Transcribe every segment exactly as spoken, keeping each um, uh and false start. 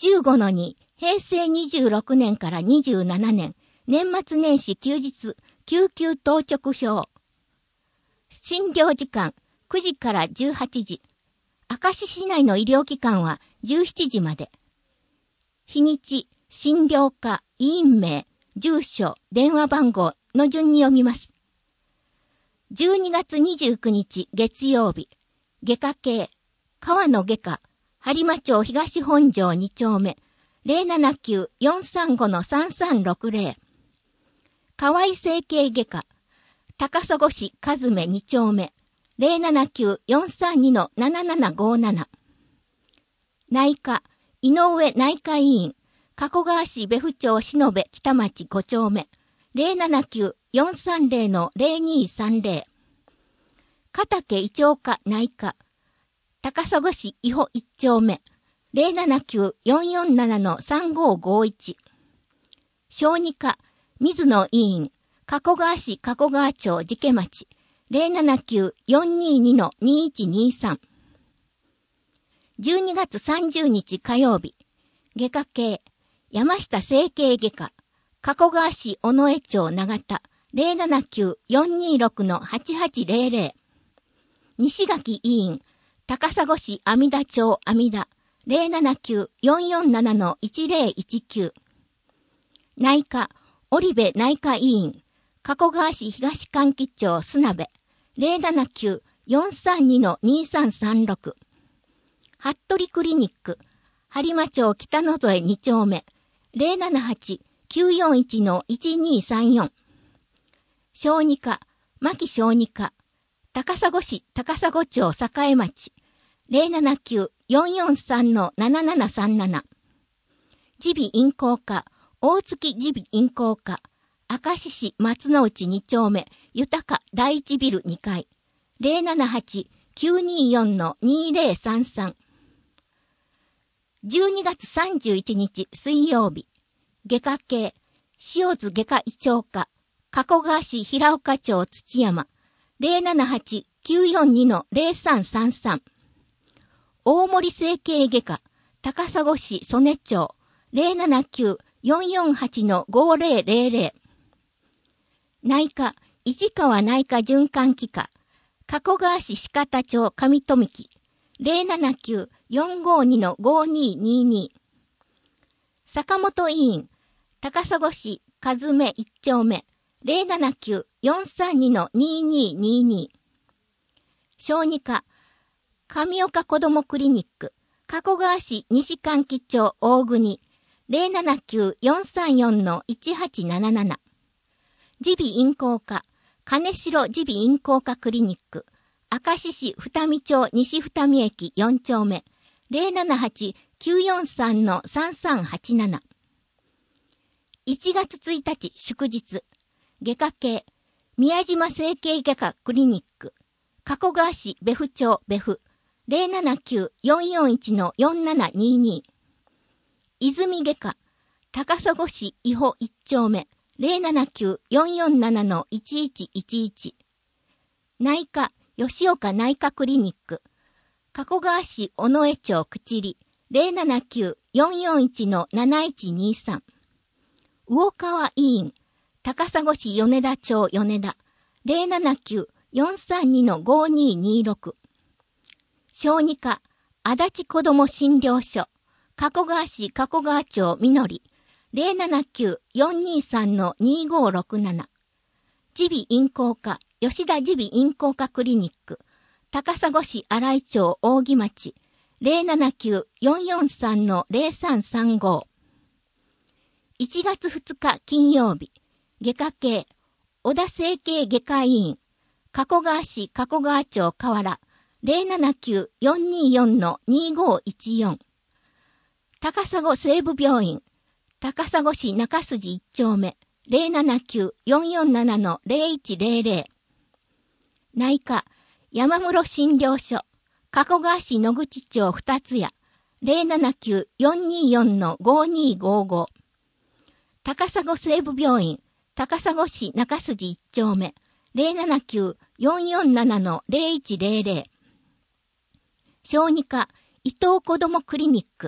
じゅうごのに、へいせいにじゅうろくねんからにじゅうななねん、年末年始休日、救急当直表。診療時間、くじからじゅうはちじ。明石市内の医療機関はじゅうしちじまで。日にち、診療科、医院名、住所、電話番号の順に読みます。じゅうにがつにじゅうくにち月曜日、外科系、川野外科、播磨町東本庄にちょうめ、ゼロななきゅう よんさんご さんさんろくゼロ。河合整形外科、高砂市和目にちょうめ、ゼロななきゅう よんさんに ななななごなな。内科、井上内科医院、加古川市別府町篠部北町ごちょうめ、ゼロななきゅう よんさんゼロ ゼロにさんゼロ。片家胃腸科内科、高砂市伊保いっちょうめ、ゼロななきゅう よんよんなな さんごごいち。小児科、水野医院、加古川市加古川町寺家町、ゼロななきゅう よんにに にいちにさん。じゅうにがつさんじゅうにち火曜日、外科系、山下整形外科、加古川市尾上町長田、ゼロななきゅう よんにろく はちはちゼロゼロ。西垣医院、高砂市阿弥陀町阿弥陀、ゼロななきゅう よんよんなな いちゼロいちきゅう。内科、織部内科医院、加古川市東関木町砂部、ゼロななきゅう よんさんに にさんさんろく。服部クリニック、播磨町北野添にちょうめ、ゼロななはち きゅうよんいち いちにさんよん。小児科、牧小児科、高砂市高砂町栄町、ゼロななきゅう よんよんさん ななななさんなな。耳鼻咽喉科、大月耳鼻咽喉科、明石市松の内にちょうめ、豊か第一ビルにかい、ゼロななはち きゅうによん にゼロさんさん。じゅうにがつさんじゅういちにち水曜日、外科系、塩津外科医長科、加古川市平岡町土山、ゼロななはち きゅうよんに ゼロさんさんさん。大森整形外科、高砂市曽根町、ゼロななきゅう よんよんはち ごゼロゼロゼロ。内科、市川内科循環器科、加古川市鹿田町上富木、ゼロななきゅう よんごに ごににに。坂本医院、高砂市和目いっちょうめ、ゼロななきゅう よんさんに にににに。小児科、上岡子どもクリニック、加古川市西関木町大国、ゼロななきゅう よんさんよん いちはちななな。耳鼻咽喉科、金城耳鼻咽喉科クリニック、明石市二見町西二見駅よんちょうめ、ゼロななはち きゅうよんさん さんさんはちなな。いちがつついたち祝日、外科系、宮島整形外科クリニック、加古川市別府町別府、ゼロななきゅう よんよんいち よんななにに。泉外科、高砂市伊保いっちょうめ、ゼロななきゅう よんよんなな いちいちいちいち。内科、吉岡内科クリニック、加古川市尾上町口里、ゼロななきゅう よんよんいち なないちにさん。魚川医院、高砂市米田町米田、ゼロななきゅう よんさんに ごににろく。小児科、足立子ども診療所、加古川市加古川町みのり、ゼロななきゅう よんにさん にごろくなな。耳鼻咽喉科、吉田耳鼻咽喉科クリニック、高砂市新井町大木町、ゼロななきゅう よんよんさん ゼロさんさんご。いちがつふつか金曜日、外科系、小田整形外科医院、加古川市加古川町河原、ゼロななきゅう よんによん にごいちよん。高砂西部病院、高砂市中筋いっちょうめ、ゼロななきゅう よんよんなな ゼロいちゼロゼロ。内科、山室診療所、加古川市野口町二つ屋、ゼロななきゅう よんによん ごにごご。高砂西部病院、高砂市中筋いっちょうめ、ゼロななきゅう よんよんなな ゼロいちゼロゼロ。小児科、伊藤子どもクリニック、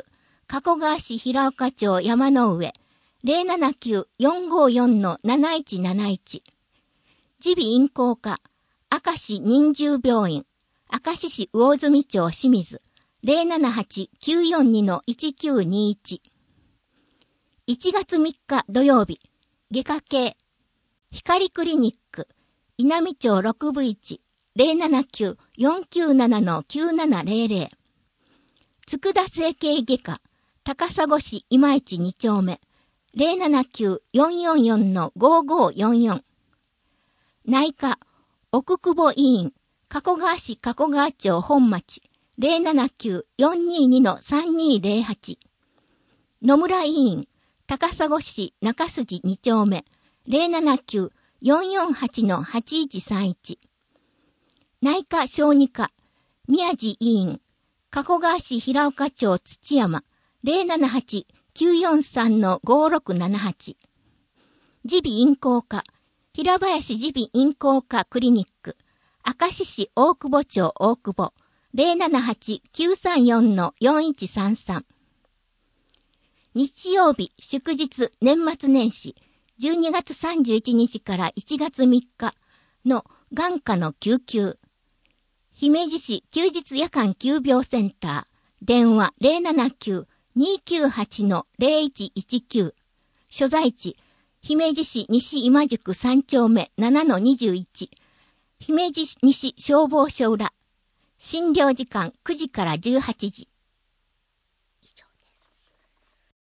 加古川市平岡町山の上 ゼロななきゅう よんごよん なないちなないち。耳鼻咽喉科明石認住病院明石市魚住町清水 ゼロななはち きゅうよんに いちきゅうにいち。いちがつみっか土曜日、外科系光クリニック稲美町ろくぶいち ゼロななきゅう よんきゅうなな きゅうななゼロゼロ。佃整形外科高砂市今市に丁目 ゼロななきゅう よんよんよん ごごよんよん。内科奥久保医院加古川市加古川町本町 ゼロななきゅう よんにに さんにゼロはち。野村医院高砂市中筋に丁目 ゼロななきゅう よんよんはち はちいちさんいち。内科小児科宮地医院加古川市平岡町土山 ゼロななはち きゅうよんさん ごろくななはち。耳鼻咽喉科平林耳鼻咽喉科クリニック明石市大久保町大久保 ゼロななはち きゅうさんよん よんいちさんさん。日曜日祝日年末年始じゅうにがつさんじゅういちにちからいちがつみっかの眼科の救急姫路市休日夜間急病センター電話 ゼロななきゅう にきゅうはち ゼロいちいちきゅう。所在地姫路市西今宿さん丁目 ななのにじゅういち。姫路西消防署裏。診療時間くじからじゅうはちじ。